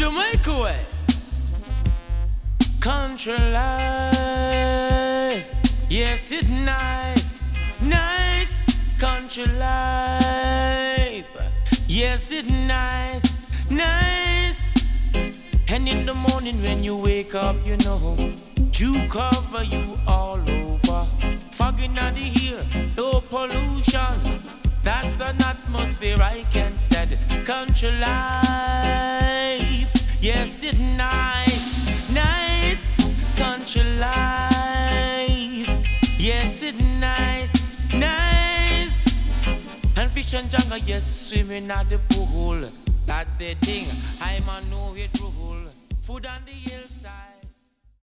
Jamaica way. Country life, yes, it's nice, nice. Country life, yes, it's nice, nice. And in the morning when you wake up, you know, you cover you all over. Fog in the air, no pollution. That's an atmosphere I can't stand it. Country life, yes, it's nice, nice. Country life, yes, it's nice, nice. And fish and jungle, yes, swimming at the pool. That's the thing, I'm a know it rule. Food on the hills.